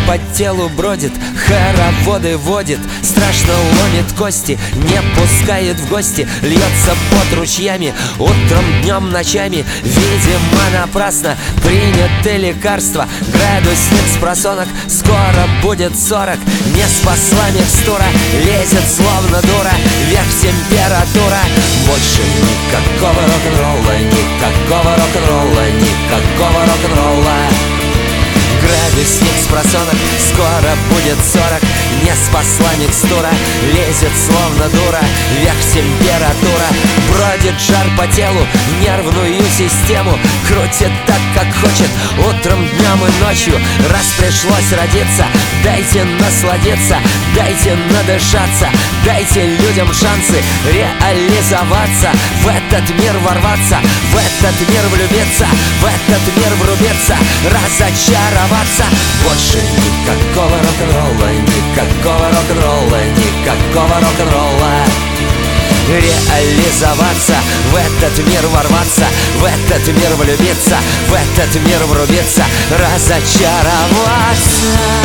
по телу бродит, хороводы водит, страшно ломит кости, не пускает в гости, льется под ручьями, утром, днем, ночами. Видимо, напрасно приняты лекарства. Градусник с просонок, скоро будет 40. Не спасла микстура, лезет словно дура, вверх температура. Больше никакого рок-н-ролла, никакого рок-н-ролла, никакого рок-н-ролла. Градусник с просонок, скоро будет 40. Не спасла микстура, лезет словно дура, вверх температура. Бродит жар по телу, нервную систему крутит так, как хочет, утром, днем и ночью. Раз пришлось родиться, дайте насладиться, дайте надышаться, дайте людям шансы реализоваться, в этот мир ворваться, в этот мир влюбиться, в этот мир врубиться, разочароваться. Больше никакого рок-н-ролла, никакого рок-н-ролла, никакого рок-н-ролла. Реализоваться, в этот мир ворваться, в этот мир влюбиться, в этот мир врубиться, разочароваться.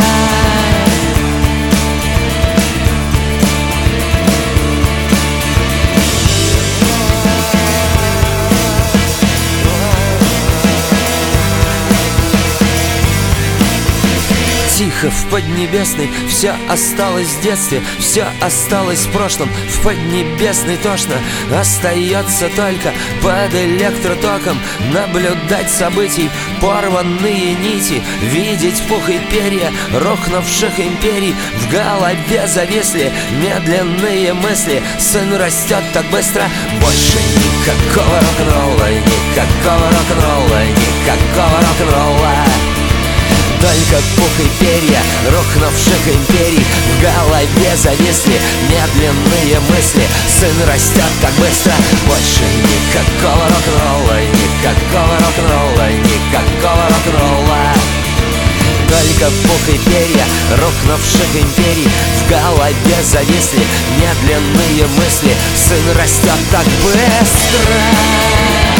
Тихо в Поднебесной, все осталось в детстве, все осталось в прошлом. В Поднебесной тошно, остается только под электротоком наблюдать событий, порванные нити, видеть пух и перья рухнувших империй. В голове зависли медленные мысли, сын растет так быстро. Больше никакого рок-н-ролла, никакого рок-н-ролла, никакого рок-н-ролла. Только пух и перья рухнувших империй. В голове зависли медленные мысли, сын растет так быстро. Больше никакого рок-н-ролла, никакого рок-н-ролла, никакого рок-н-ролла. Только пух и перья рухнувших империй. В голове зависли медленные мысли, сын растет так быстро.